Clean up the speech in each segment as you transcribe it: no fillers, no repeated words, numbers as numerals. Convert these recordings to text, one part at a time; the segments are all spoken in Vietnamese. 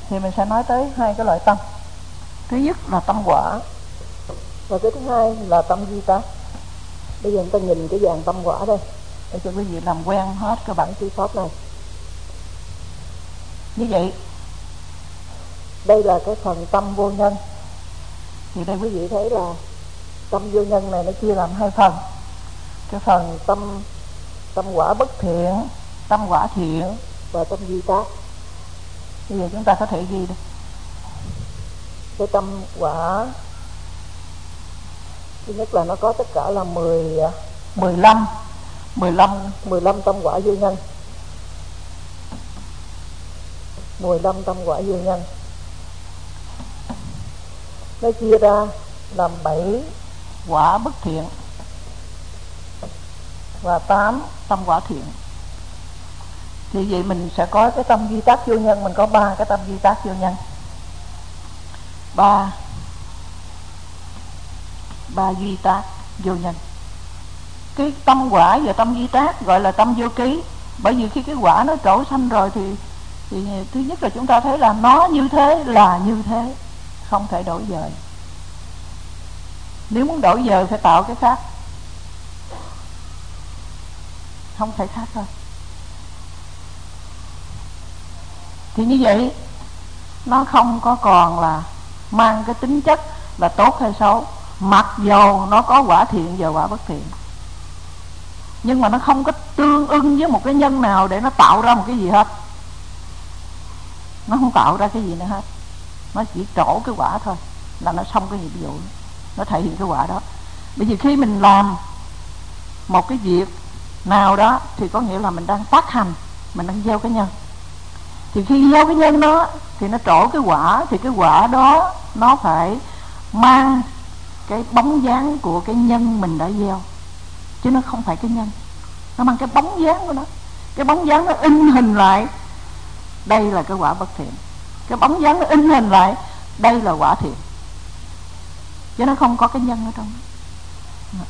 thì mình sẽ nói tới hai cái loại tâm. Thứ nhất là tâm quả, và cái thứ hai là tâm duy tác. Bây giờ chúng ta nhìn cái dạng tâm quả đây, để cho quý vị làm quen hết cái bản sư pháp này. Như vậy, đây là cái phần tâm vô nhân. Thì đây quý vị thấy là tâm vô nhân này nó chia làm hai phần. Cái phần tâm quả bất thiện, tâm quả thiện và tâm duy tác. Bây giờ chúng ta có thể ghi đây. Cái tâm quả thứ nhất là nó có tất cả là 15 tâm quả vô nhân. 15 tâm quả vô nhân. Nó chia ra làm 7 quả bất thiện và 8 tâm quả thiện. Thì vậy mình sẽ có cái tâm duy tác vô nhân, mình có 3 cái tâm duy tác vô nhân. 3 duy tác vô nhân. Cái tâm quả và tâm duy tác gọi là tâm vô ký. Bởi vì khi cái quả nó trổ sanh rồi thì thứ nhất là chúng ta thấy là nó như thế là như thế, không thể đổi dời. Nếu muốn đổi dời phải tạo cái khác, không thể khác thôi. Thì như vậy nó không có còn là mang cái tính chất là tốt hay xấu, mặc dầu nó có quả thiện và quả bất thiện, nhưng mà nó không có tương ưng với một cái nhân nào để nó tạo ra một cái gì hết. Nó không tạo ra cái gì nữa hết, nó chỉ trổ cái quả thôi là nó xong cái nhiệm vụ, nó thể hiện cái quả đó. Bởi vì khi mình làm một cái việc nào đó thì có nghĩa là mình đang tác hành, mình đang gieo cái nhân. Thì khi gieo cái nhân đó thì nó trổ cái quả, thì cái quả đó nó phải mang cái bóng dáng của cái nhân mình đã gieo, chứ nó không phải cái nhân. Nó mang cái bóng dáng của nó. Cái bóng dáng nó in hình lại đây là cái quả bất thiện, cái bóng dáng nó in hình lại đây là quả thiện, chứ nó không có cái nhân ở trong đó.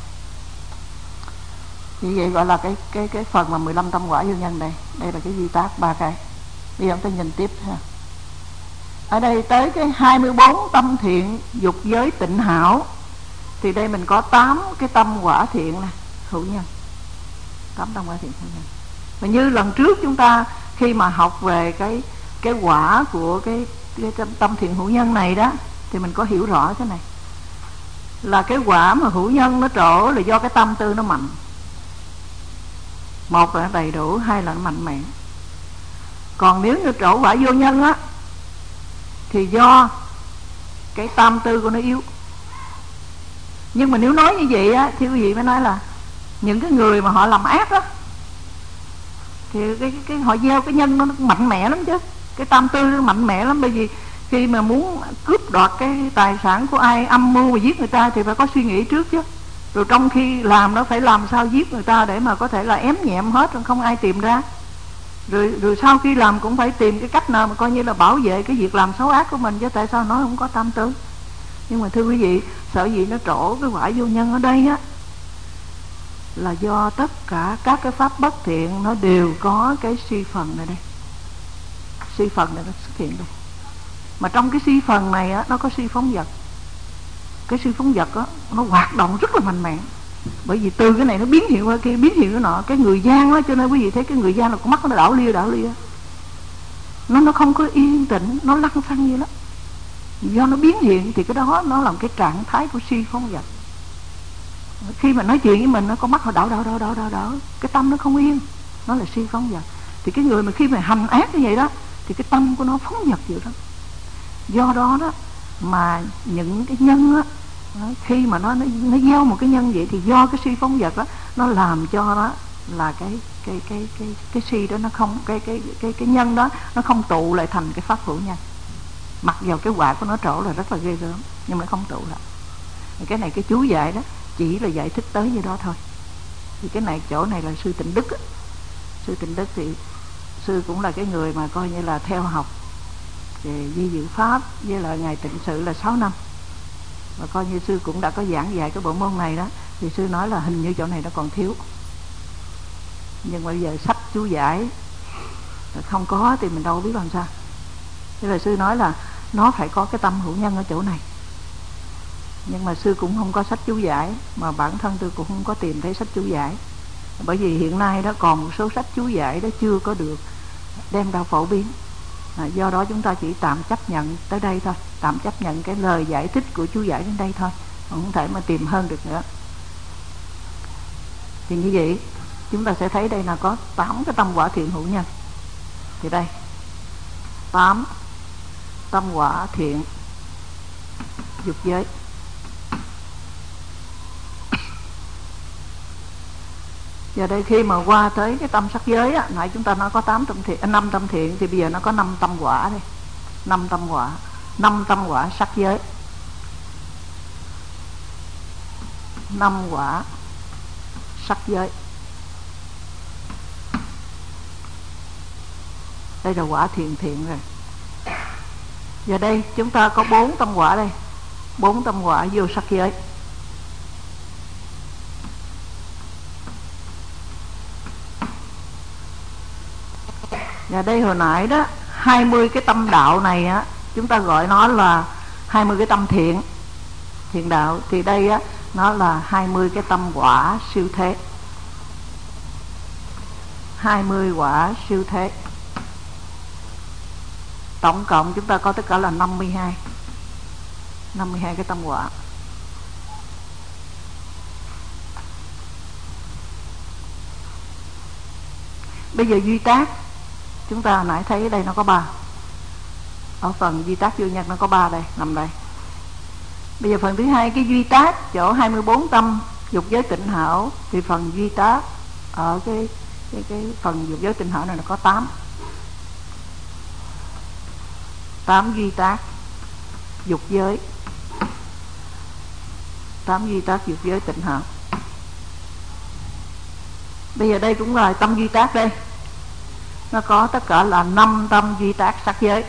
Như vậy gọi là cái phần mà 15 tâm quả vô nhân đây. Đây là cái duy tác 3 cái. Bây giờ chúng ta nhìn tiếp ha. Ở đây tới cái 24 tâm thiện dục giới tịnh hảo. Thì đây mình có 8 cái tâm quả thiện nè, hữu nhân. 8 tâm quả thiện hữu nhân. Và như lần trước chúng ta khi mà học về cái quả của cái tâm thiện hữu nhân này đó, thì mình có hiểu rõ cái này. Là cái quả mà hữu nhân nó trổ là do cái tâm tư nó mạnh. Một là nó đầy đủ, hai là nó mạnh mẽ. Còn nếu như trổ quả vô nhân á thì do cái tâm tư của nó yếu. Nhưng mà nếu nói như vậy á thì quý vị mới nói là những cái người mà họ làm ác á thì cái họ gieo cái nhân nó mạnh mẽ lắm chứ. Cái tâm tư nó mạnh mẽ lắm. Bởi vì khi mà muốn cướp đoạt cái tài sản của ai, âm mưu mà giết người ta thì phải có suy nghĩ trước chứ. Rồi trong khi làm nó phải làm sao giết người ta để mà có thể là ém nhẹm hết rồi không ai tìm ra. Rồi sau khi làm cũng phải tìm cái cách nào mà coi như là bảo vệ cái việc làm xấu ác của mình, chứ tại sao nói không có tâm tư. Nhưng mà thưa quý vị, sở dĩ nó trổ cái quả vô nhân ở đây á là do tất cả các cái pháp bất thiện nó đều có cái suy phần này đây. Suy phần này nó xuất hiện đây. Mà trong cái suy phần này á, nó có suy phóng dật. Cái suy phóng dật á, nó hoạt động rất là mạnh mẽ. Bởi vì từ cái này nó biến hiện qua kia, biến hiện cái nọ. Cái người gian á, cho nên quý vị thấy cái người gian là con mắt nó đảo lia. Nó không có yên tĩnh, nó lăn xăng như đó. Do nó biến hiện thì cái đó nó là cái trạng thái của suy phóng dật. Khi mà nói chuyện với mình, nó con mắt họ đảo. Cái tâm nó không yên, nó là suy phóng dật. Thì cái người mà khi mà hành ác như vậy đó thì cái tâm của nó phóng dật dữ lắm. Do đó đó mà những cái nhân á, khi mà nó gieo một cái nhân vậy thì do cái suy phóng dật đó nó làm cho đó là cái suy đó nó không, cái nhân đó nó không tụ lại thành cái pháp hữu nhân. Mặc dù cái quả của nó trổ là rất là ghê gớm, nhưng mà nó không tụ lại. Cái này cái chú dạy đó chỉ là giải thích tới như đó thôi. Thì cái này chỗ này là sư Tịnh Đức á. Sư Tịnh Đức thì sư cũng là cái người mà coi như là theo học về di dự pháp với lại ngài Tịnh Sự là 6 năm. Và coi như sư cũng đã có giảng dạy cái bộ môn này đó. Thì sư nói là hình như chỗ này nó còn thiếu. Nhưng mà bây giờ sách chú giải không có thì mình đâu biết làm sao. Thế là sư nói là nó phải có cái tâm hữu nhân ở chỗ này. Nhưng mà sư cũng không có sách chú giải, mà bản thân tôi cũng không có tìm thấy sách chú giải. Bởi vì hiện nay đó còn một số sách chú giải đó chưa có được đem ra phổ biến. Do đó chúng ta chỉ tạm chấp nhận tới đây thôi, tạm chấp nhận cái lời giải thích của chú giải đến đây thôi, không thể mà tìm hơn được nữa. Thì như vậy chúng ta sẽ thấy đây là có 8 cái tâm quả thiện hữu nhân. Thì đây 8 tâm quả thiện dục giới. Giờ đây khi mà qua tới cái tâm sắc giới á, nãy chúng ta nói có 5 tâm thiện, thì bây giờ nó có 5 tâm quả đi. 5 tâm quả sắc giới. 5 quả sắc giới. Đây là quả thiện rồi. Giờ đây chúng ta có 4 tâm quả đây. 4 tâm quả vô sắc giới. Và đây hồi nãy đó 20 cái tâm đạo này á, chúng ta gọi nó là 20 cái tâm thiện đạo. Thì đây á, nó là 20 cái tâm quả siêu thế. 20 quả siêu thế. Tổng cộng chúng ta có tất cả là 52 cái tâm quả. Bây giờ duy tác, chúng ta hồi nãy thấy ở đây nó có 3. Ở phần duy tác vô nhân nó có 3 đây, nằm đây. Bây giờ phần thứ hai, cái duy tác chỗ 24 tâm dục giới tịnh hảo, thì phần duy tác ở cái phần dục giới tịnh hảo này nó có 8 duy tác dục giới. 8 duy tác dục giới tịnh hảo. Bây giờ đây cũng là tâm duy tác đây. Nó có tất cả là 5 tâm duy tác sắc giới.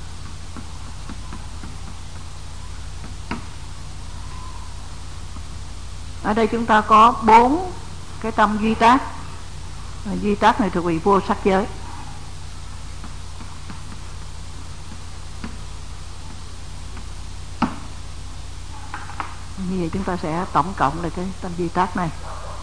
Ở đây chúng ta có 4 cái tâm duy tác. Duy tác này thuộc về vô sắc giới. Như vậy chúng ta sẽ tổng cộng lại cái tâm duy tác này.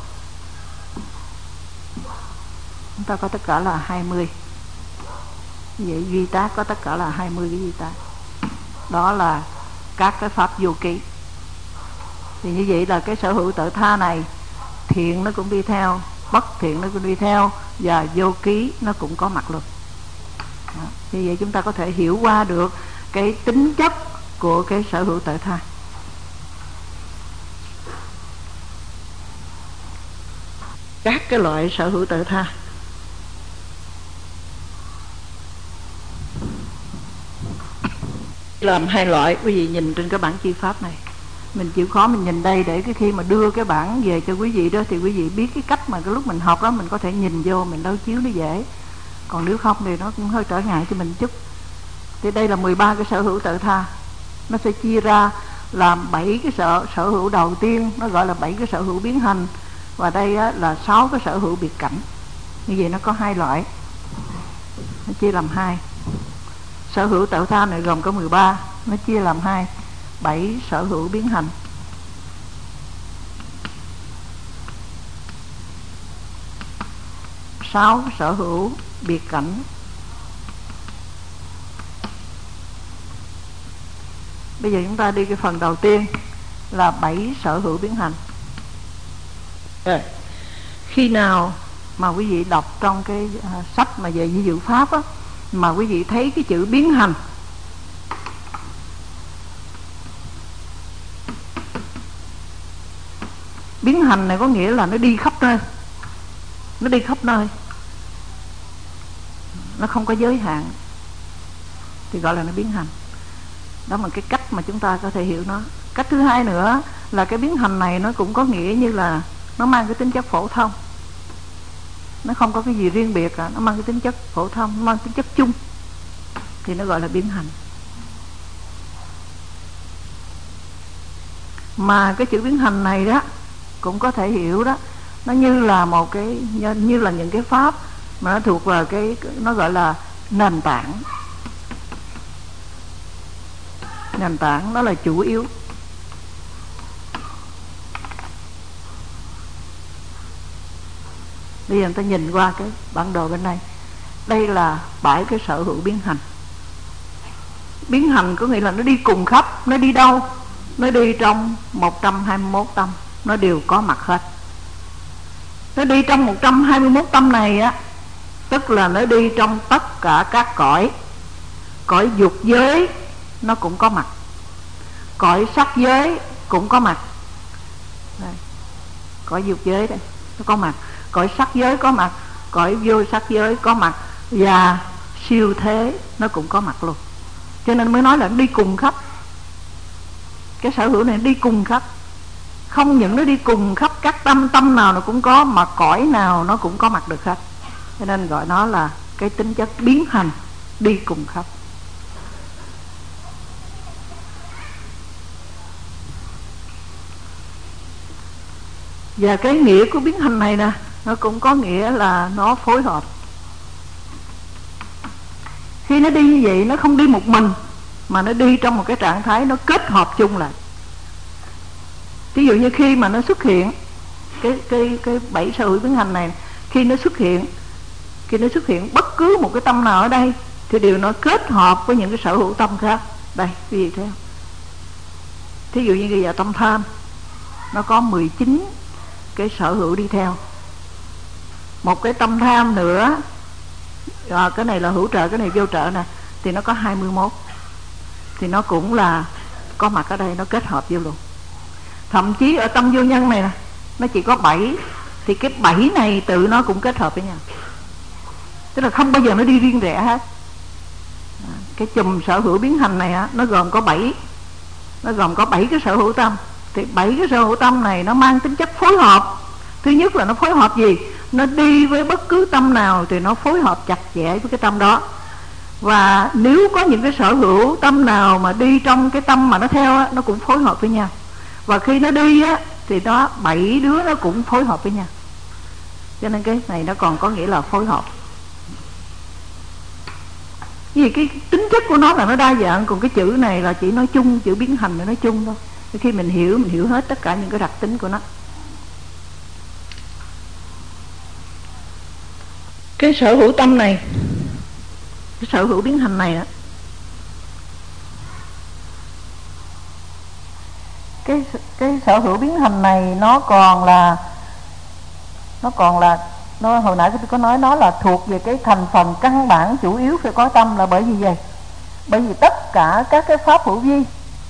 Chúng ta có tất cả là 20. Như vậy duy tác có tất cả là 20 cái duy tác. Đó là các cái pháp vô ký. Thì như vậy là cái sở hữu tự tha này, thiện nó cũng đi theo, bất thiện nó cũng đi theo, và vô ký nó cũng có mặt luôn. Đó. Như vậy chúng ta có thể hiểu qua được cái tính chất của cái sở hữu tự tha. Các cái loại sở hữu tự tha làm 2 loại. Quý vị nhìn trên cái bản chi pháp này, mình chịu khó mình nhìn đây, để cái khi mà đưa cái bản về cho quý vị đó, thì quý vị biết cái cách mà cái lúc mình học đó mình có thể nhìn vô, mình đối chiếu nó dễ. Còn nếu không thì nó cũng hơi trở ngại cho mình chút. Thì đây là 13 cái sở hữu tự tha. Nó sẽ chia ra làm 7 cái sở hữu đầu tiên, nó gọi là 7 cái sở hữu biến hành. Và đây á, là 6 cái sở hữu biệt cảnh. Như vậy nó có 2 loại. Nó chia làm 2. Sở hữu tự tha này gồm có 13, nó chia làm 2, 7 sở hữu biến hành. Sáu sở hữu biệt cảnh. Bây giờ chúng ta đi cái phần đầu tiên là 7 sở hữu biến hành. Rồi. Khi nào mà quý vị đọc trong cái sách mà về di dự pháp á, mà quý vị thấy cái chữ biến hành, biến hành này có nghĩa là nó đi khắp nơi. Nó đi khắp nơi, nó không có giới hạn, thì gọi là nó biến hành. Đó là cái cách mà chúng ta có thể hiểu nó. Cách thứ hai nữa là cái biến hành này nó cũng có nghĩa như là nó mang cái tính chất phổ thông. Nó không có cái gì riêng biệt cả, nó mang cái tính chất phổ thông, nó mang tính chất chung, thì nó gọi là biến hành. Mà cái chữ biến hành này đó cũng có thể hiểu đó, nó như là một cái, như là những cái pháp mà nó thuộc vào cái, nó gọi là nền tảng. nền tảng, nó là chủ yếu. Bây giờ người ta nhìn qua cái bản đồ bên này, đây là 7 cái sở hữu biến hành. Biến hành có nghĩa là nó đi cùng khắp. Nó đi đâu? Nó đi trong 121 tâm, nó đều có mặt hết. Nó đi trong 121 tâm này á, tức là nó đi trong tất cả các cõi. Cõi dục giới nó cũng có mặt, cõi sắc giới cũng có mặt. Đây, cõi dục giới đây nó có mặt, cõi sắc giới có mặt, cõi vô sắc giới có mặt, và siêu thế nó cũng có mặt luôn. Cho nên mới nói là nó đi cùng khắp. Cái sở hữu này đi cùng khắp. Không những nó đi cùng khắp các tâm, tâm nào nó cũng có, mà cõi nào nó cũng có mặt được hết. Cho nên gọi nó là cái tính chất biến hành, đi cùng khắp. Và cái nghĩa của biến hành này nè, nó cũng có nghĩa là nó phối hợp. Khi nó đi như vậy, nó không đi một mình, mà nó đi trong một cái trạng thái nó kết hợp chung lại. Ví dụ như khi mà nó xuất hiện cái 7 sở hữu biến hành này, khi nó xuất hiện bất cứ một cái tâm nào ở đây thì đều nó kết hợp với những cái sở hữu tâm khác. Đây, quý vị thấy không? Thí dụ như bây giờ tâm tham, nó có 19 cái sở hữu đi theo. Một cái tâm tham nữa, cái này là hữu trợ, cái này vô trợ nè, thì nó có 21. Thì nó cũng là có mặt ở đây, nó kết hợp vô luôn. Thậm chí ở tâm vô nhân này nè, nó chỉ có 7, thì cái 7 này tự nó cũng kết hợp với nhau. Tức là không bao giờ nó đi riêng rẽ hết. Cái chùm sở hữu biến hành này á, nó gồm có 7. Nó gồm có 7 cái sở hữu tâm. Thì 7 cái sở hữu tâm này nó mang tính chất phối hợp. Thứ nhất là nó phối hợp gì? Nó đi với bất cứ tâm nào thì nó phối hợp chặt chẽ với cái tâm đó. Và nếu có những cái sở hữu tâm nào mà đi trong cái tâm mà nó theo á, nó cũng phối hợp với nhau. Và khi nó đi á, thì nó 7 đứa nó cũng phối hợp với nhau. Cho nên cái này nó còn có nghĩa là phối hợp. Vì cái tính chất của nó là nó đa dạng. Còn cái chữ này là chỉ nói chung, chữ biến hành là nói chung thôi. Khi mình hiểu hết tất cả những cái đặc tính của nó. Cái sở hữu tâm này, cái sở hữu biến hành này đó, cái sở hữu biến hành này nó hồi nãy tôi có nói nó là thuộc về cái thành phần căn bản chủ yếu phải có tâm. Là bởi vì gì? Bởi vì tất cả các cái pháp hữu vi,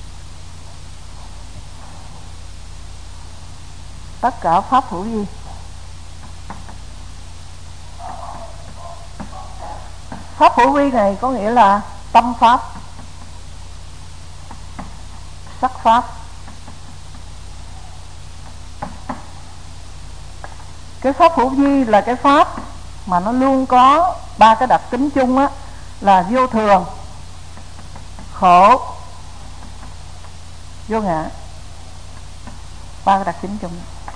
tất cả pháp hữu vi, pháp hữu vi này có nghĩa là tâm pháp, sắc pháp. Cái pháp hữu vi là cái pháp mà nó luôn có 3 cái đặc tính chung á, là vô thường, khổ, vô ngã. 3 cái đặc tính chung.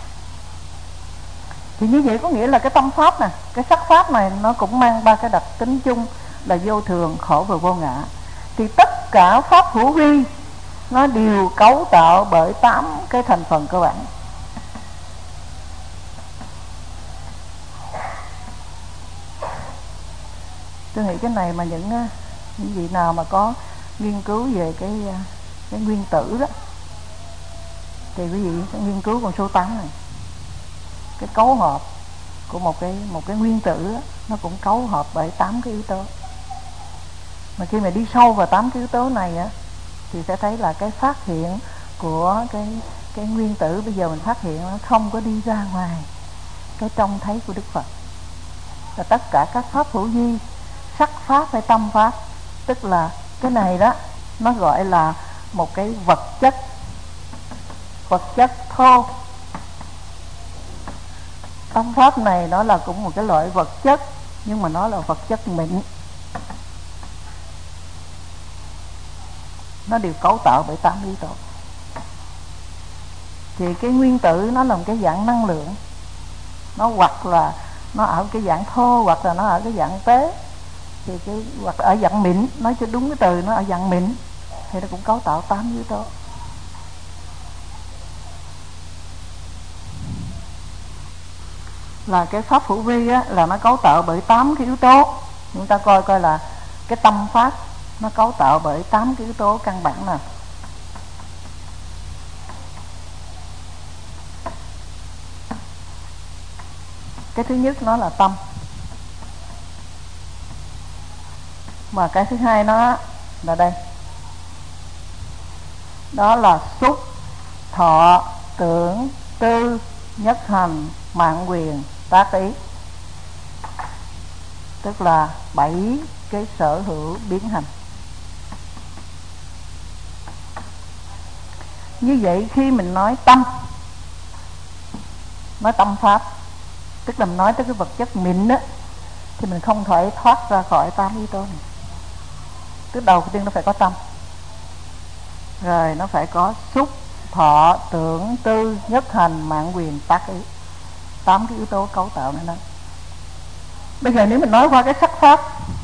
Thì như vậy có nghĩa là cái tâm pháp nè, cái sắc pháp này nó cũng mang 3 cái đặc tính chung là vô thường, khổ và vô ngã. Thì tất cả pháp hữu vi nó đều cấu tạo bởi 8 cái thành phần cơ bản. Tôi nghĩ cái này mà những vị nào mà có nghiên cứu về cái nguyên tử đó, thì quý vị sẽ nghiên cứu con số 8 này. Cái cấu hợp của một cái nguyên tử đó, nó cũng cấu hợp bởi 8 cái yếu tố. Mà khi mà đi sâu vào 8 cái yếu tố này á, thì sẽ thấy là cái phát hiện của cái nguyên tử bây giờ mình phát hiện nó không có đi ra ngoài cái trông thấy của Đức Phật. Và tất cả các pháp hữu vi, sắc pháp hay tâm pháp, tức là cái này đó nó gọi là một cái vật chất thô. Tâm pháp này nó là cũng một cái loại vật chất, nhưng mà nó là vật chất mịn. Nó đều cấu tạo bởi 8 yếu tố. Thì cái nguyên tử nó là một cái dạng năng lượng. Nó hoặc là nó ở cái dạng thô, hoặc là nó ở cái dạng tế. Thì hoặc ở dạng mịn, nói cho đúng cái từ, nó ở dạng mịn. thì nó cũng cấu tạo 8 yếu tố. Là cái pháp hữu vi á, là nó cấu tạo bởi 8 cái yếu tố. Chúng ta coi là cái tâm pháp nó cấu tạo bởi 8 cái yếu tố căn bản nào. Cái thứ nhất nó là tâm, và cái thứ hai nó là đây, đó là xúc, thọ, tưởng, tư, nhất hành, mạng quyền, tác ý. Tức là 7 cái sở hữu biến hành. Như vậy khi mình nói tâm, nói tâm pháp, tức là mình nói tới cái vật chất mịn đó, thì mình không thể thoát ra khỏi 8 yếu tố này. Tức đầu tiên nó phải có tâm, rồi nó phải có xúc, thọ, tưởng, tư, nhất hành, mạng quyền, tác ý. 8 cái yếu tố cấu tạo nên đó. Bây giờ nếu mình nói qua cái sắc pháp,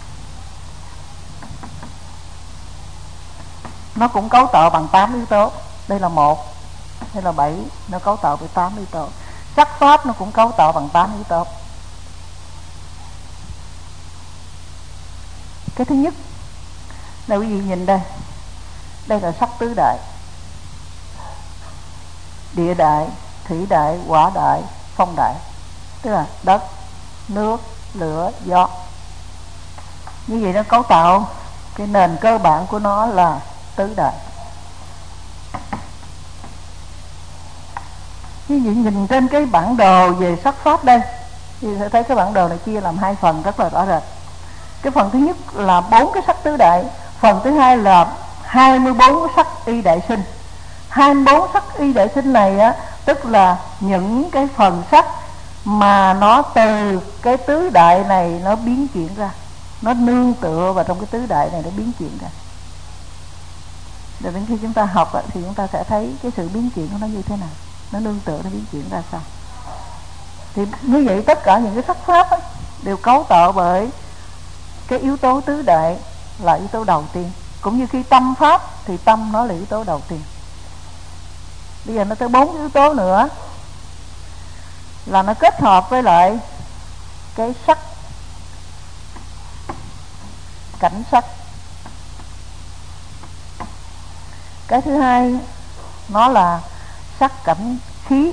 nó cũng cấu tạo bằng 8 yếu tố. Đây là 1, đây là 7, nó cấu tạo với 8 yếu tố. Sắc pháp nó cũng cấu tạo bằng 8 yếu tố. Cái thứ nhất, đây quý vị nhìn đây, đây là sắc tứ đại: địa đại, thủy đại, hỏa đại, phong đại. Tức là đất, nước, lửa, gió. Như vậy nó cấu tạo cái nền cơ bản của nó là tứ đại. Như vậy nhìn trên cái bản đồ về sắc pháp đây, thì sẽ thấy cái bản đồ này chia làm 2 phần rất là rõ rệt. Cái phần thứ nhất là 4 cái sắc tứ đại, phần thứ hai là 24 sắc y đại sinh. 24 sắc y đại sinh này á, tức là những cái phần sắc mà nó từ cái tứ đại này nó biến chuyển ra, nó nương tựa vào trong cái tứ đại này nó biến chuyển ra. Để đến khi chúng ta học thì chúng ta sẽ thấy cái sự biến chuyển của nó như thế nào, nó nương tựa, nó biến chuyển ra sao. Thì như vậy tất cả những cái sắc pháp ấy, đều cấu tạo bởi cái yếu tố tứ đại là yếu tố đầu tiên. Cũng như khi tâm pháp thì tâm nó là yếu tố đầu tiên. Bây giờ nó tới 4 yếu tố nữa, là nó kết hợp với lại cái sắc, cảnh sắc. Cái thứ hai nó là sắc cảnh khí.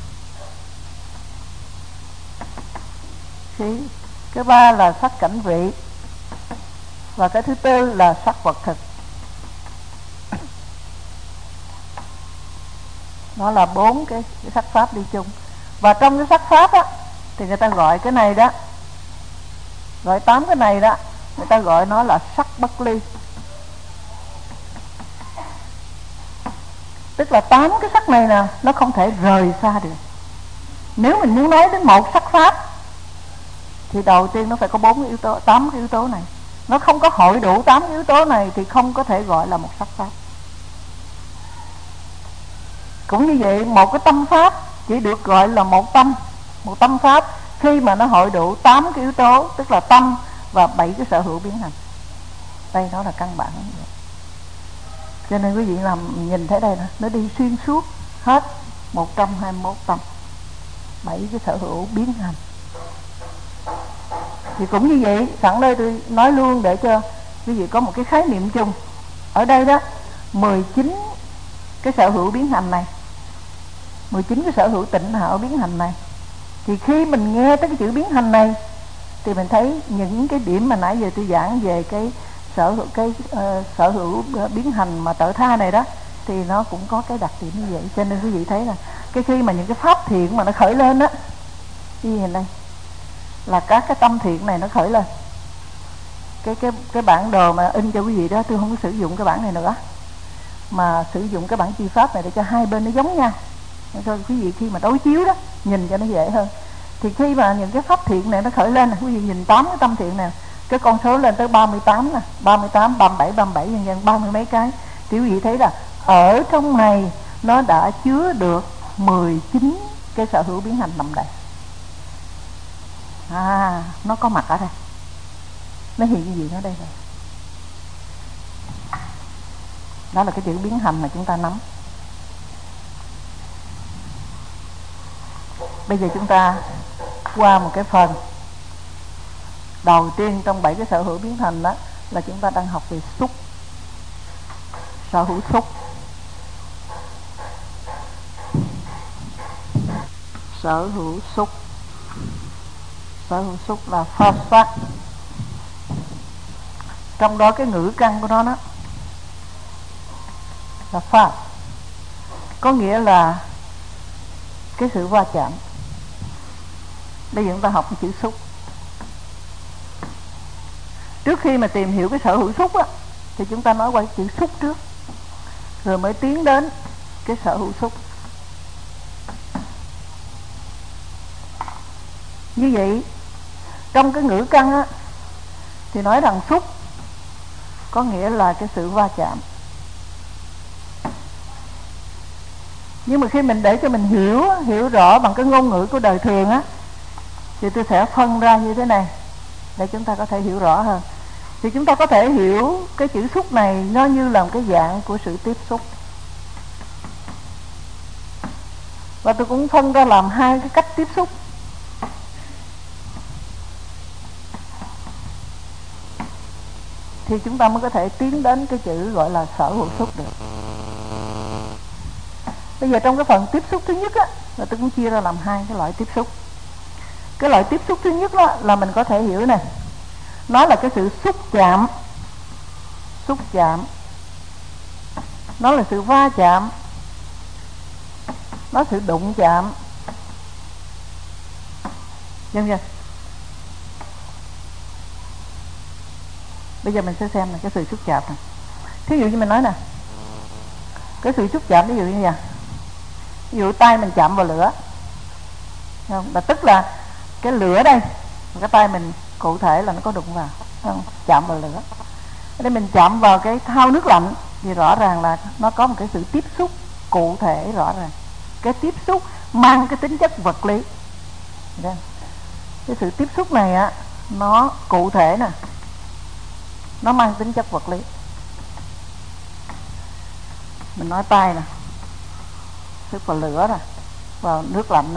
Cái ba là sắc cảnh vị. Và cái thứ tư là sắc vật thực. Nó là 4 cái sắc pháp đi chung. Và trong cái sắc pháp á, thì người ta gọi cái này đó, gọi 8 cái này đó, người ta gọi nó là sắc bất ly. Tức là 8 cái sắc này nè, nó không thể rời xa được. Nếu mình muốn nói đến một sắc pháp thì đầu tiên nó phải có 4 yếu tố, 8 cái yếu tố này. Nó không có hội đủ 8 cái yếu tố này thì không có thể gọi là một sắc pháp. Cũng như vậy, một cái tâm pháp chỉ được gọi là một tâm pháp khi mà nó hội đủ 8 cái yếu tố, tức là tâm và 7 cái sở hữu biến hành. Đây nó là căn bản. Cho nên quý vị làm nhìn thấy đây nè, nó đi xuyên suốt hết 121 tâm, 7 cái sở hữu biến hành. Thì cũng như vậy, sẵn đây tôi nói luôn để cho quý vị có một cái khái niệm chung. Ở đây đó, 19 cái sở hữu biến hành này, 19 cái sở hữu tịnh hảo biến hành này, thì khi mình nghe tới cái chữ biến hành này thì mình thấy những cái điểm mà nãy giờ tôi giảng về cái sở hữu biến hành mà tự tha này đó, thì nó cũng có cái đặc điểm như vậy. Cho nên quý vị thấy là cái khi mà những cái pháp thiện mà nó khởi lên á, như vậy đây là các cái tâm thiện này nó khởi lên. Cái bản đồ mà in cho quý vị đó, tôi không có sử dụng cái bản này nữa, mà sử dụng cái bản chi pháp này để cho hai bên nó giống nhau, cho quý vị khi mà đối chiếu đó nhìn cho nó dễ hơn. Thì khi mà những cái pháp thiện này nó khởi lên, quý vị nhìn 8 cái tâm thiện này, cái con số lên tới 38 nè, 38, 37 nhân dân 30 mấy cái, thì quý vị thấy là ở trong này nó đã chứa được 19 cái sở hữu biến hành nằm đây. Nó có mặt ở đây, nó hiện diện ở đây rồi. Đó là cái chữ biến hành mà chúng ta nắm. Bây giờ chúng ta qua một cái phần đầu tiên trong 7 cái sở hữu biến thành, đó là chúng ta đang học về xúc. Sở hữu xúc. Sở hữu xúc. Sở hữu xúc là pháp sắc. Trong đó cái ngữ căn của nó là pháp, có nghĩa là cái sự va chạm. Bây giờ chúng ta học chữ xúc. Trước khi mà tìm hiểu cái sở hữu xúc á, thì chúng ta nói qua chữ xúc trước, rồi mới tiến đến cái sở hữu xúc. Như vậy trong cái ngữ căn á, thì nói rằng xúc có nghĩa là cái sự va chạm. Nhưng mà khi mình để cho mình hiểu rõ bằng cái ngôn ngữ của đời thường á, thì tôi sẽ phân ra như thế này để chúng ta có thể hiểu rõ hơn. Thì chúng ta có thể hiểu cái chữ xúc này nó như là một cái dạng của sự tiếp xúc. Và tôi cũng phân ra làm hai cái cách tiếp xúc. Thì chúng ta mới có thể tiến đến cái chữ gọi là sở hữu xúc được. Bây giờ trong cái phần tiếp xúc thứ nhất á, là tôi cũng chia ra làm hai cái loại tiếp xúc. Cái loại tiếp xúc thứ nhất đó là mình có thể hiểu này, nó là cái sự xúc chạm. Xúc chạm, nó là sự va chạm, nó là sự đụng chạm, vân vân. Bây giờ mình sẽ xem là cái sự xúc chạm này. Thí dụ như mình nói nè, cái sự xúc chạm ví dụ như vậy. Ví dụ tay mình chạm vào lửa, không? Là tức là cái lửa đây, cái tay mình cụ thể là nó có đụng vào, không? Chạm vào lửa. Đây mình chạm vào cái thau nước lạnh thì rõ ràng là nó có một cái sự tiếp xúc cụ thể rõ ràng. Cái tiếp xúc mang cái tính chất vật lý. Cái sự tiếp xúc này á, nó cụ thể nè, nó mang tính chất vật lý. Mình nói tay nè, sức vào lửa nè, vào nước lạnh nè.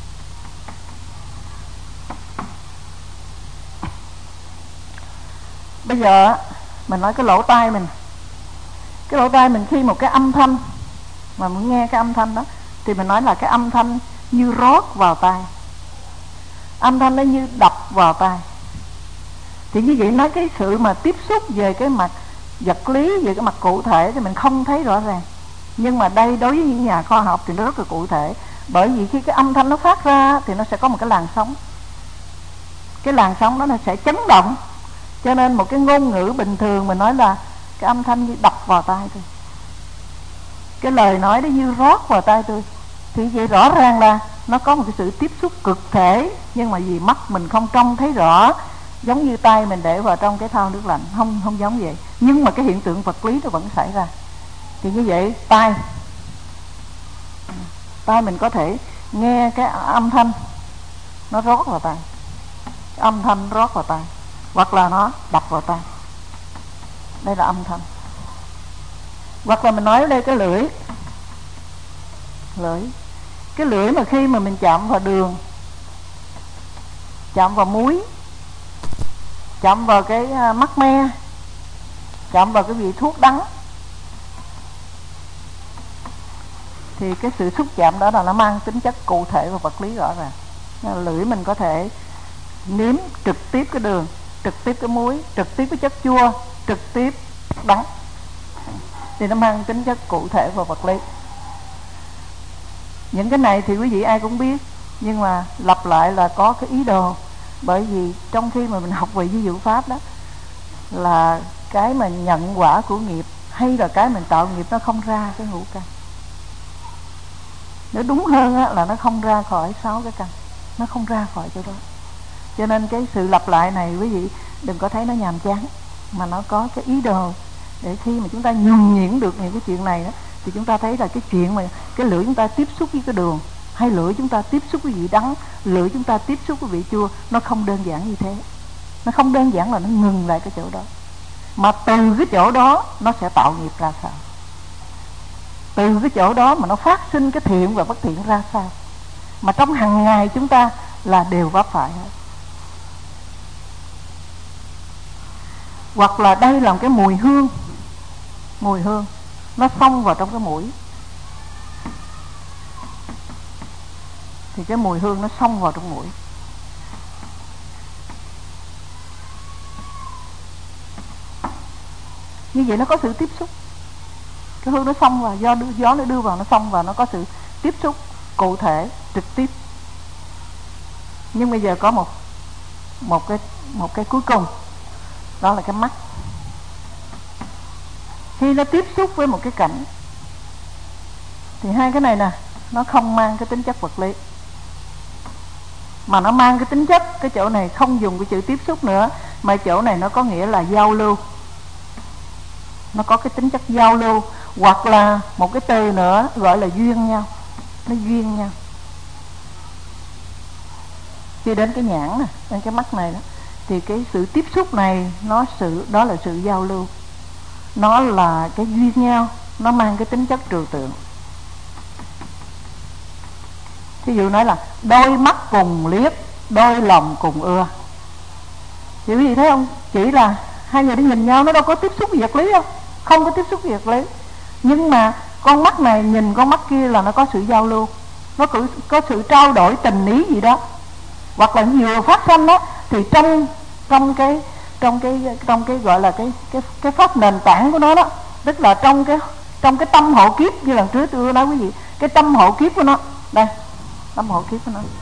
Bây giờ mình nói cái lỗ tai mình. Cái lỗ tai mình khi một cái âm thanh mà muốn nghe cái âm thanh đó, thì mình nói là cái âm thanh như rót vào tai, âm thanh nó như đập vào tai. Thì như vậy nói cái sự mà tiếp xúc về cái mặt vật lý, về cái mặt cụ thể thì mình không thấy rõ ràng. Nhưng mà đây đối với những nhà khoa học thì nó rất là cụ thể. Bởi vì khi cái âm thanh nó phát ra thì nó sẽ có một cái làn sóng. Cái làn sóng đó nó sẽ chấn động. Cho nên một cái ngôn ngữ bình thường mình nói là cái âm thanh như đập vào tai tôi, cái lời nói nó như rót vào tai tôi. Thì vậy rõ ràng là nó có một cái sự tiếp xúc cực thể. Nhưng mà vì mắt mình không trông thấy rõ, giống như tay mình để vào trong cái thau nước lạnh, không giống vậy. Nhưng mà cái hiện tượng vật lý nó vẫn xảy ra. Thì như vậy tai mình có thể nghe cái âm thanh nó rót vào tai, âm thanh rót vào tai, hoặc là nó đập vào tai. Đây là âm thanh. Hoặc là mình nói ở đây cái lưỡi. Cái lưỡi mà khi mà mình chạm vào đường, chạm vào muối, chạm vào cái mắc me, chạm vào cái vị thuốc đắng, thì cái sự xúc chạm đó là nó mang tính chất cụ thể và vật lý rõ ràng. Lưỡi mình có thể nếm trực tiếp cái đường, trực tiếp cái muối, trực tiếp cái chất chua, trực tiếp đắng. Thì nó mang tính chất cụ thể và vật lý. Những cái này thì quý vị ai cũng biết, nhưng mà lặp lại là có cái ý đồ. Bởi vì trong khi mà mình học về ví dụ pháp đó, là cái mà nhận quả của nghiệp hay là cái mình tạo nghiệp nó không ra cái ngũ căn. Nếu đúng hơn á, là nó không ra khỏi 6 cái căn, nó không ra khỏi chỗ đó. Cho nên cái sự lặp lại này quý vị đừng có thấy nó nhàm chán, mà nó có cái ý đồ. Để khi mà chúng ta nhuần nhuyễn được những cái chuyện này đó, thì chúng ta thấy là cái chuyện mà cái lưỡi chúng ta tiếp xúc với cái đường, hay lưỡi chúng ta tiếp xúc với vị đắng, lưỡi chúng ta tiếp xúc với vị chua, nó không đơn giản như thế. Nó không đơn giản là nó ngừng lại cái chỗ đó, mà từ cái chỗ đó nó sẽ tạo nghiệp ra sao. từ cái chỗ đó mà nó phát sinh cái thiện và bất thiện ra sao, mà trong hàng ngày chúng ta là đều vấp phải hết. Hoặc là đây là cái mùi hương nó xông vào trong cái mũi, thì cái mùi hương nó xông vào trong mũi. Như vậy nó có sự tiếp xúc, cái hương nó xông vào, do gió nó đưa vào, nó xông vào, nó có sự tiếp xúc cụ thể trực tiếp. Nhưng bây giờ có một cái cuối cùng, đó là cái mắt. Khi nó tiếp xúc với một cái cảnh thì hai cái này nè, nó không mang cái tính chất vật lý, mà nó mang cái tính chất, cái chỗ này không dùng cái chữ tiếp xúc nữa, mà chỗ này nó có nghĩa là giao lưu. Nó có cái tính chất giao lưu, hoặc là một cái từ nữa gọi là duyên nhau. Nó duyên nhau. Khi đến cái nhãn nè, đến cái mắt này đó, thì cái sự tiếp xúc này đó là sự giao lưu. Nó là cái duyên nhau, nó mang cái tính chất trừu tượng. Ví dụ nói là đôi mắt cùng liếc, đôi lòng cùng ưa. Thì quý vị thấy không? Chỉ là hai người đi nhìn nhau, nó đâu có tiếp xúc vật lý không? Không có tiếp xúc vật lý. Nhưng mà con mắt này nhìn con mắt kia là nó có sự giao lưu, nó có sự trao đổi tình ý gì đó. Hoặc là vừa phát sanh đó, thì trong cái gọi là cái pháp nền tảng của nó đó, tức là trong cái tâm hộ kiếp, như lần trước tôi nói quý vị, cái tâm hộ kiếp của nó đây, tâm hộ kiếp của nó,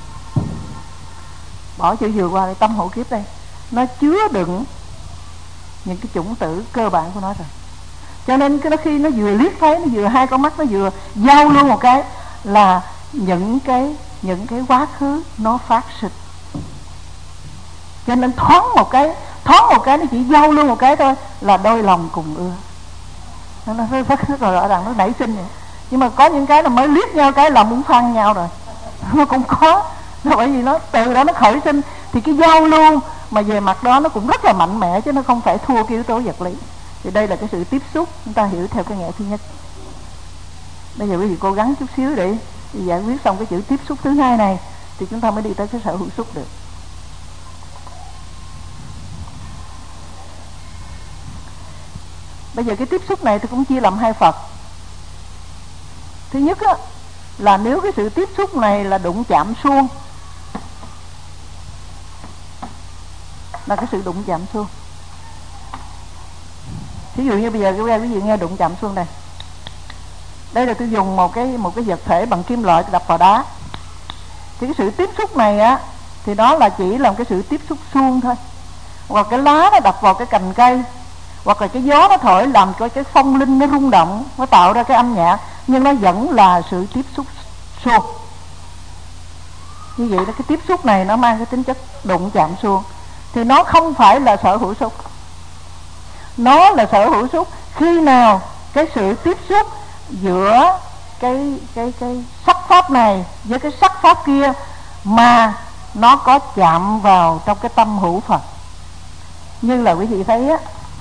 bỏ chữ vừa qua đây, tâm hộ kiếp đây, nó chứa đựng những cái chủng tử cơ bản của nó rồi. Cho nên khi nó vừa liếc thấy, nó vừa hai con mắt nó vừa giao lưu một cái, là những cái quá khứ nó phát sinh. Cho nên thoáng một cái nó chỉ giao lưu một cái thôi là đôi lòng cùng ưa. Nó rất là rõ ràng, nó nảy sinh vậy. Nhưng mà có những cái là mới liếc nhau cái là muốn phan nhau rồi, nó cũng có. Bởi vì nó từ đó nó khởi sinh, thì cái giao lưu mà về mặt đó nó cũng rất là mạnh mẽ, chứ nó không phải thua cái yếu tố vật lý. Thì đây là cái sự tiếp xúc, chúng ta hiểu theo cái nghĩa thứ nhất. Bây giờ quý vị cố gắng chút xíu để giải quyết xong cái chữ tiếp xúc thứ hai này, thì chúng ta mới đi tới cái sở hữu xúc được. Bây giờ cái tiếp xúc này thì cũng chia làm hai phần. Thứ nhất á, là nếu cái sự tiếp xúc này là đụng chạm suông, là cái sự đụng chạm suông. Ví dụ như bây giờ quý vị nghe đụng chạm suông đây. Đây là tôi dùng một cái vật thể bằng kim loại đập vào đá. Thì cái sự tiếp xúc này á, thì đó là chỉ là cái sự tiếp xúc suông thôi. Hoặc cái lá nó đập vào cái cành cây, hoặc là cái gió nó thổi làm cho cái phong linh nó rung động, nó tạo ra cái âm nhạc, nhưng nó vẫn là sự tiếp xúc suông. Như vậy là cái tiếp xúc này nó mang cái tính chất đụng chạm suông, thì nó không phải là sở hữu xúc. Nó là sở hữu xúc khi nào cái sự tiếp xúc giữa cái sắc pháp này với cái sắc pháp kia mà nó có chạm vào trong cái tâm hữu Phật. Như là quý vị thấy á,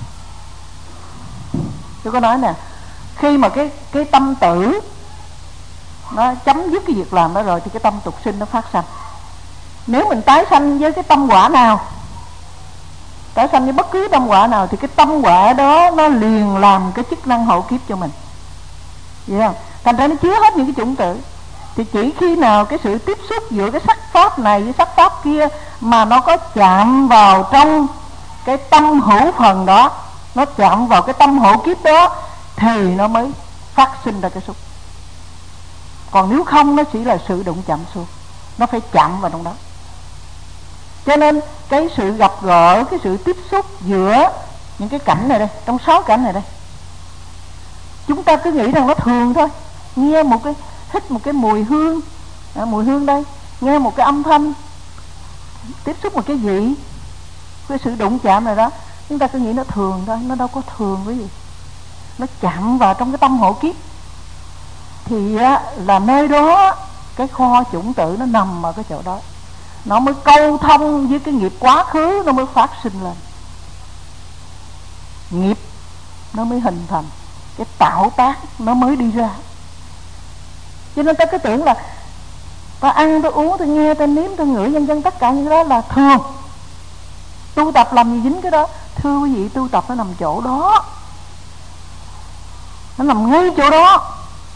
tôi có nói nè, khi mà cái tâm tử nó chấm dứt cái việc làm đó rồi, thì cái tâm tục sinh nó phát sanh. Nếu mình tái sanh với cái tâm quả nào, tái sanh với bất cứ tâm quả nào, thì cái tâm quả đó nó liền làm cái chức năng hộ kiếp cho mình, vậy không? Thành ra nó chứa hết những cái chủng tử. Thì chỉ khi nào cái sự tiếp xúc giữa cái sắc pháp này với sắc pháp kia mà nó có chạm vào trong cái tâm hữu phần đó, nó chạm vào cái tâm hộ kiếp đó, thì nó mới phát sinh ra cái xúc. Còn nếu không, nó chỉ là sự đụng chạm suông, nó phải chạm vào trong đó. Cho nên cái sự gặp gỡ, cái sự tiếp xúc giữa những cái cảnh này đây, trong 6 cảnh này đây, chúng ta cứ nghĩ rằng nó thường thôi. Nghe một cái, hít một cái mùi hương, mùi hương đây, nghe một cái âm thanh, tiếp xúc một cái gì, cái sự đụng chạm này đó, chúng ta cứ nghĩ nó thường thôi. Nó đâu có thường cái gì. Nó chạm vào trong cái tâm hộ kiếp, thì là nơi đó cái kho chủng tử nó nằm ở cái chỗ đó, nó mới câu thông với cái nghiệp quá khứ, nó mới phát sinh lên. Nghiệp nó mới hình thành, cái tạo tác nó mới đi ra. Cho nên ta cứ tưởng là ta ăn, ta uống, ta nghe, ta nếm, ta ngửi, vân vân, tất cả những cái đó là thường. Tu tập làm gì dính cái đó? Thưa quý vị, tu tập nó nằm chỗ đó, nó nằm ngay chỗ đó.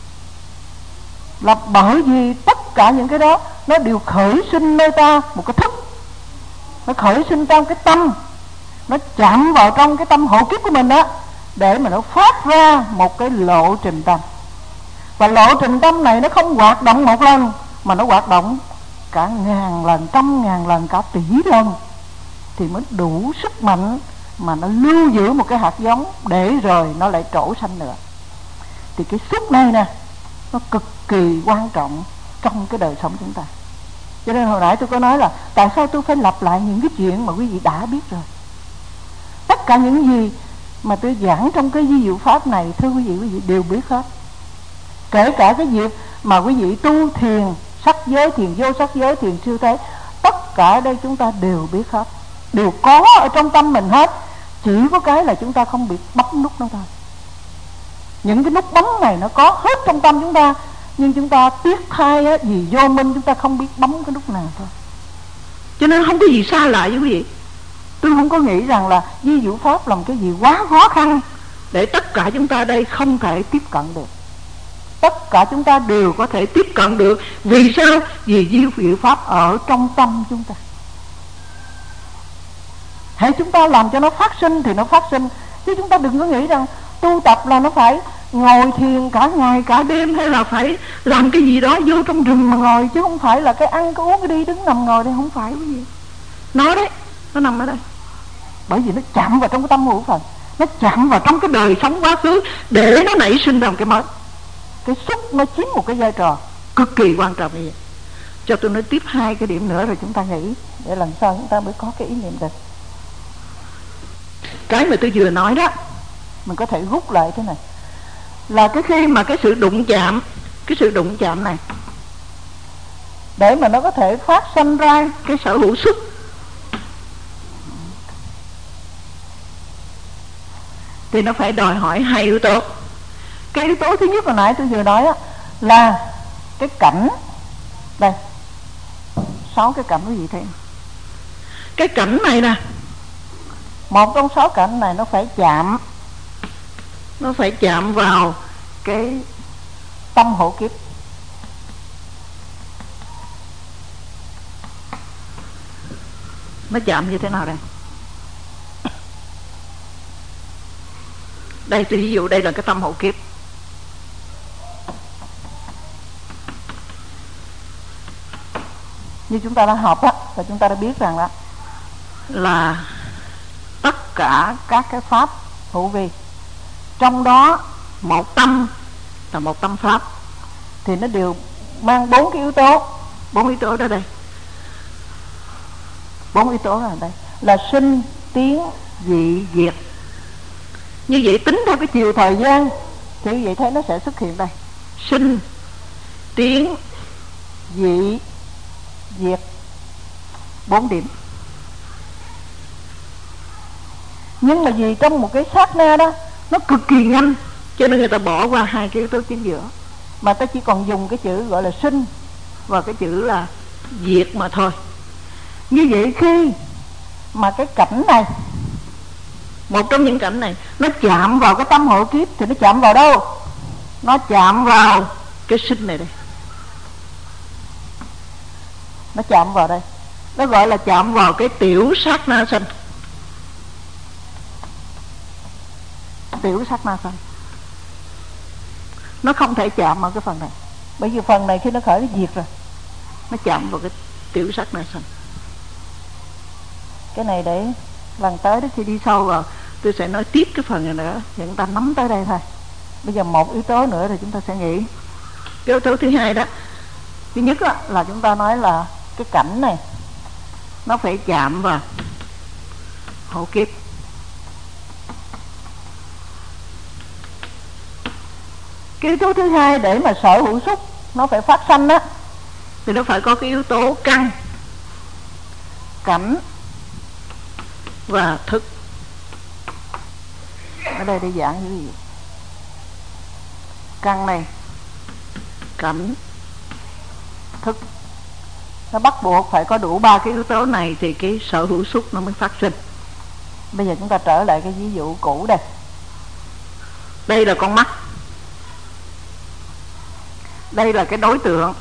Là bởi vì tất cả những cái đó nó đều khởi sinh nơi ta một cái thức, nó khởi sinh trong cái tâm, nó chạm vào trong cái tâm hộ kiếp của mình đó, để mà nó phát ra một cái lộ trình tâm. Và lộ trình tâm này nó không hoạt động một lần, mà nó hoạt động cả ngàn lần, trăm ngàn lần, cả tỷ lần, thì mới đủ sức mạnh mà nó lưu giữ một cái hạt giống, để rồi nó lại trổ sanh nữa. Thì cái xúc này nè, nó cực kỳ quan trọng trong cái đời sống chúng ta. Cho nên hồi nãy tôi có nói là tại sao tôi phải lặp lại những cái chuyện mà quý vị đã biết rồi. Tất cả những gì mà tôi giảng trong cái vi diệu pháp này, thưa quý vị đều biết hết. Kể cả cái việc mà quý vị tu thiền sắc giới, thiền vô sắc giới, thiền siêu thế, tất cả đây chúng ta đều biết hết, đều có ở trong tâm mình hết. Chỉ có cái là chúng ta không biết bấm nút nó thôi. Những cái nút bấm này nó có hết trong tâm chúng ta, nhưng chúng ta tiếc thay á, vì vô minh chúng ta không biết bấm cái nút nào thôi. Cho nên không có gì xa lạ với quý vị. Tôi không có nghĩ rằng là vi diệu pháp làm cái gì quá khó khăn để tất cả chúng ta đây không thể tiếp cận được. Tất cả chúng ta đều có thể tiếp cận được. Vì sao? Vì vi diệu pháp ở trong tâm chúng ta. Hãy chúng ta làm cho nó phát sinh thì nó phát sinh. Chứ chúng ta đừng có nghĩ rằng tu tập là nó phải ngồi thiền cả ngày cả đêm, hay là phải làm cái gì đó vô trong rừng mà ngồi, chứ không phải là cái ăn, cái uống, cái đi, đứng, nằm, ngồi đây. Không phải cái gì. Nó đấy, nó nằm ở đây. Bởi vì nó chạm vào trong cái tâm hữu phần, nó chạm vào trong cái đời sống quá khứ, để nó nảy sinh ra một cái mới. Cái xúc nó chiếm một cái vai trò cực kỳ quan trọng như vậy. Cho tôi nói tiếp 2 cái điểm nữa rồi chúng ta nghĩ, để lần sau chúng ta mới có cái ý niệm được. Cái mà tôi vừa nói đó, mình có thể rút lại thế này, là cái khi mà cái sự đụng chạm, cái sự đụng chạm này, để mà nó có thể phát sinh ra cái sở hữu xúc, thì nó phải đòi hỏi 2 yếu tố. Cái yếu tố thứ nhất hồi nãy tôi vừa nói đó, là cái cảnh. Đây, 6 cái cảnh quý vị thấy. Cái cảnh này nè, một trong 6 cảnh này nó phải chạm, nó phải chạm vào cái tâm hộ kiếp. Nó chạm như thế nào đây? Đây, ví dụ đây là cái tâm hộ kiếp. Như chúng ta đã học á, và chúng ta đã biết rằng đó, là tất cả các cái pháp hữu vi, trong đó một tâm là một tâm pháp, thì nó đều mang 4 cái yếu tố. 4 yếu tố đó đây, 4 yếu tố là đây, là sinh, tiến, dị, diệt. Như vậy tính theo cái chiều thời gian thì như vậy thấy nó sẽ xuất hiện đây: sinh, tiến, dị, diệt. 4 điểm. Nhưng mà vì trong một cái sát na đó nó cực kỳ nhanh, cho nên người ta bỏ qua 2 cái yếu tố chính giữa, mà ta chỉ còn dùng cái chữ gọi là sinh và cái chữ là diệt mà thôi. Như vậy khi mà cái cảnh này, một trong những cảnh này, nó chạm vào cái tâm hộ kiếp, thì nó chạm vào đâu? Nó chạm vào cái sinh này đây. Nó chạm vào đây, nó gọi là chạm vào cái tiểu sát na sanh. Tiểu sát na sanh nó không thể chạm vào cái phần này, bởi vì phần này khi nó khởi nó diệt rồi, nó chạm vào cái tiểu sát na sanh. Cái này để lần tới đó, khi đi sâu vào tôi sẽ nói tiếp cái phần này nữa, thì chúng ta nắm tới đây thôi. Bây giờ một yếu tố nữa rồi chúng ta sẽ nghĩ. Cái yếu tố thứ hai đó, thứ nhất đó, là chúng ta nói là cái cảnh này nó phải chạm vào hộ kiếp. Cái yếu tố thứ hai để mà sở hữu xúc nó phải phát sanh á, thì nó phải có cái yếu tố căn, cảnh và thức. Ở đây để giảng như gì? Căn này, cảnh thức. Nó bắt buộc phải có đủ ba cái yếu tố này thì cái sở hữu xúc nó mới phát sinh. Bây giờ chúng ta trở lại cái ví dụ cũ đây. Đây là con mắt, đây là cái đối tượng.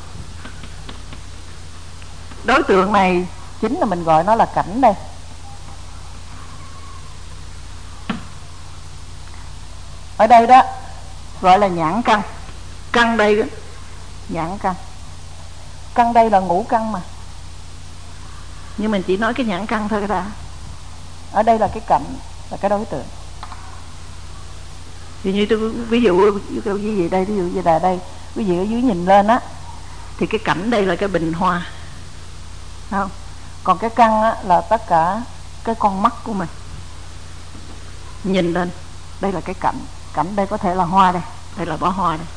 Đối tượng này chính là mình gọi nó là cảnh đây. Ở đây đó gọi là nhãn căn. Căn đây đó, nhãn căn. Căn đây là ngũ căn mà, nhưng mình chỉ nói cái nhãn căn thôi đã. Ở đây là cái cảnh, là cái đối tượng. Thì như tôi ví dụ cái gì đây, ví dụ như là đây, quý vị ở dưới nhìn lên á, thì cái cảnh đây là cái bình hoa, không? Còn cái căn á là tất cả cái con mắt của mình nhìn lên, đây là cái cảnh. Cảnh đây có thể là hoa đây, đây là bó hoa đây.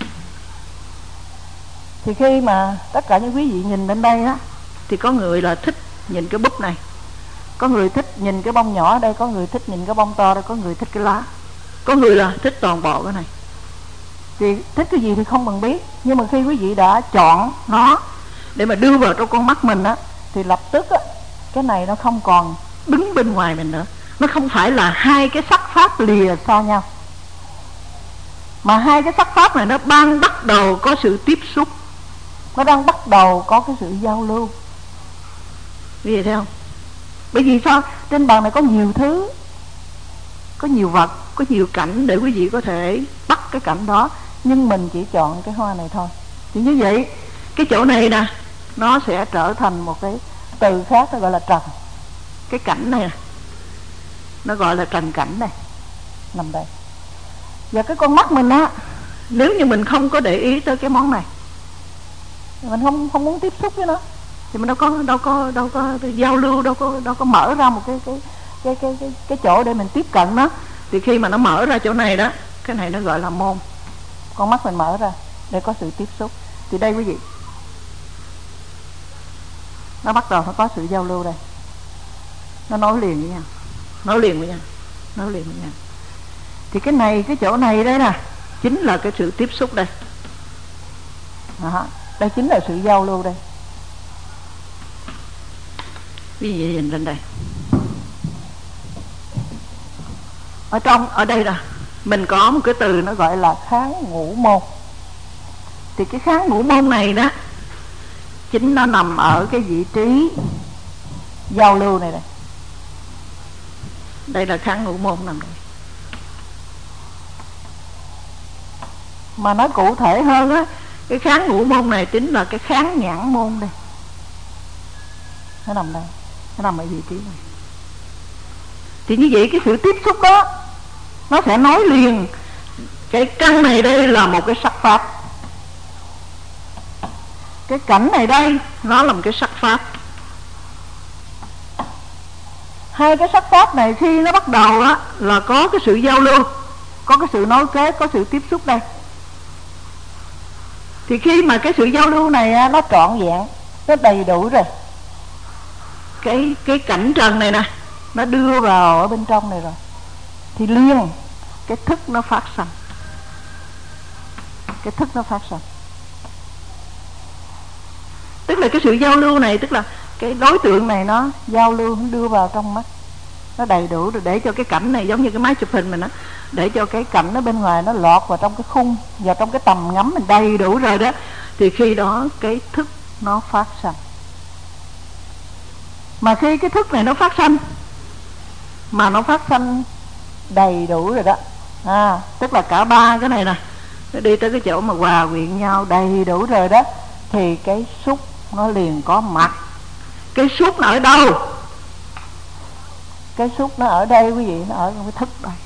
Thì khi mà tất cả những quý vị nhìn lên đây á, thì có người là thích nhìn cái búp này, có người thích nhìn cái bông nhỏ ở đây, có người thích nhìn cái bông to đây, có người thích cái lá, có người là thích toàn bộ cái này. Thì thích cái gì thì không cần biết, nhưng mà khi quý vị đã chọn nó để mà đưa vào trong con mắt mình á, thì lập tức á, cái này nó không còn đứng bên ngoài mình nữa. Nó không phải là hai cái sắc pháp lìa xa nhau, mà hai cái sắc pháp này nó đang bắt đầu có sự tiếp xúc, nó đang bắt đầu có cái sự giao lưu. Vì vậy thấy không? Bởi vì sao? Trên bàn này có nhiều thứ, có nhiều vật, có nhiều cảnh để quý vị có thể bắt cái cảnh đó, nhưng mình chỉ chọn cái hoa này thôi. Thì như vậy cái chỗ này nè, nó sẽ trở thành một cái từ khác, nó gọi là trần. Cái cảnh này nó gọi là trần cảnh này, nằm đây. Và cái con mắt mình á, nếu như mình không có để ý tới cái món này, mình không muốn tiếp xúc với nó, thì mình đâu có giao lưu, đâu có mở ra một cái chỗ để mình tiếp cận nó. Thì khi mà nó mở ra chỗ này đó, cái này nó gọi là môn. Con mắt mình mở ra để có sự tiếp xúc. Thì đây quý vị, nó bắt đầu nó có sự giao lưu đây, nó nối liền với nhau, nối liền với nhau. Thì cái này, cái chỗ này đấy nè, chính là cái sự tiếp xúc đây. Đó, đây chính là sự giao lưu đây. Ví dụ nhìn lên đây, ở đây nè, mình có một cái từ nó gọi là kháng ngũ môn. Thì cái kháng ngũ môn này đó, chính nó nằm ở cái vị trí giao lưu này đây. Đây là kháng ngũ môn nằm đây. Mà nói cụ thể hơn á, cái kháng ngũ môn này chính là cái kháng nhãn môn đây. Nó nằm đây, nó nằm ở vị trí này. Thì như vậy cái sự tiếp xúc đó, nó sẽ nối liền. Cái căn này đây là một cái sắc pháp, cái cảnh này đây nó là một cái sắc pháp. Hai cái sắc pháp này khi nó bắt đầu á, là có cái sự giao lưu, có cái sự nối kết, có sự tiếp xúc đây. Thì khi mà cái sự giao lưu này á, nó trọn vẹn, nó đầy đủ rồi, cái cảnh trần này nè, nó đưa vào ở bên trong này rồi, thì liền cái thức nó phát sinh. Cái thức nó phát sinh, tức là cái sự giao lưu này, tức là cái đối tượng này nó giao lưu, nó đưa vào trong mắt, nó đầy đủ rồi, để cho cái cảnh này giống như cái máy chụp hình mình á, để cho cái cảnh nó bên ngoài nó lọt vào trong cái khung, vào trong cái tầm ngắm mình đầy đủ rồi đó, thì khi đó cái thức nó phát sinh. Mà khi cái thức này nó phát sinh, mà nó phát sinh đầy đủ rồi đó, tức là cả ba cái này nè, nó đi tới cái chỗ mà hòa quyện nhau đầy đủ rồi đó, thì cái xúc nó liền có mặt. Cái xúc nó ở đâu? Cái xúc nó ở đây quý vị, nó ở trong cái thức đây.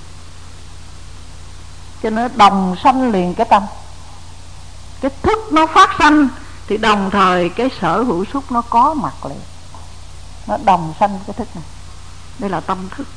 Cho nên đồng sanh liền cái tâm. Cái thức nó phát sanh thì đồng thời cái sở hữu xúc nó có mặt liền, nó đồng sanh cái thức này. Đây là tâm thức,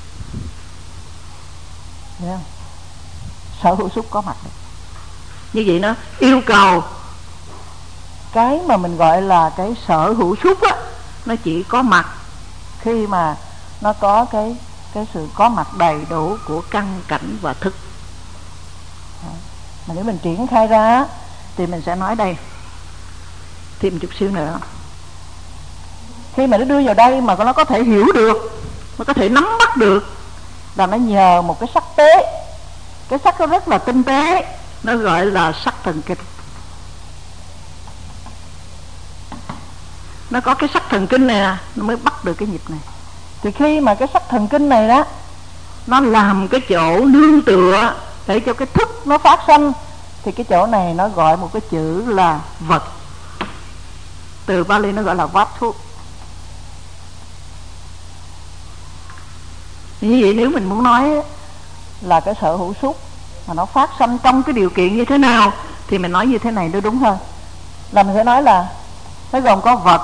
thấy không? Sở hữu xúc có mặt liền. Như vậy nó yêu cầu cái mà mình gọi là cái sở hữu xúc á, nó chỉ có mặt khi mà nó có cái sự có mặt đầy đủ của căn, cảnh và thức. Mà nếu mình triển khai ra thì mình sẽ nói đây, thêm chút xíu nữa. Khi mà nó đưa vào đây mà nó có thể hiểu được, nó có thể nắm bắt được, là nó nhờ một cái sắc tế. Cái sắc nó rất là tinh tế, nó gọi là sắc thần kinh. Nó có cái sắc thần kinh này nè, nó mới bắt được cái nhịp này. Thì khi mà cái sắc thần kinh này đó, nó làm cái chỗ nương tựa để cho cái thức nó phát sanh, thì cái chỗ này nó gọi một cái chữ là vật. Từ Bali nó gọi là vatu. Như vậy nếu mình muốn nói là cái sở hữu xúc mà nó phát sanh trong cái điều kiện như thế nào, thì mình nói như thế này nó đúng hơn. Là mình sẽ nói là nó gồm có vật,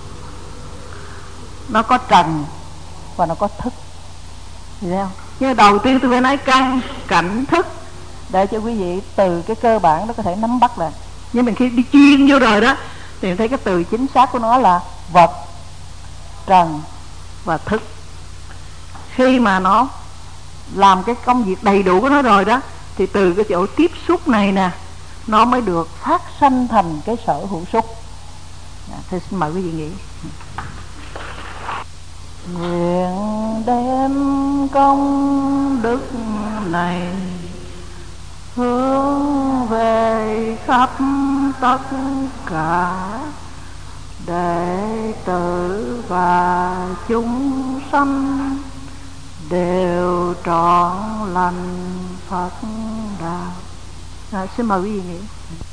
nó có trần và nó có thức. Hiểu không? Nhưng đầu tiên tôi phải nói căn, cảnh, thức, để cho quý vị từ cái cơ bản nó có thể nắm bắt lại. Nhưng mình khi đi chuyên vô rồi đó, thì mình thấy cái từ chính xác của nó là vật, trần và thức. Khi mà nó làm cái công việc đầy đủ của nó rồi đó, thì từ cái chỗ tiếp xúc này nè, nó mới được phát sanh thành cái sở hữu xúc. Thì xin mời quý vị nghĩ. Nguyện đem công đức này hướng về khắp tất cả đệ tử và chúng sanh đều trọn lành Phật đạo. Xin mời quý vị nghĩ.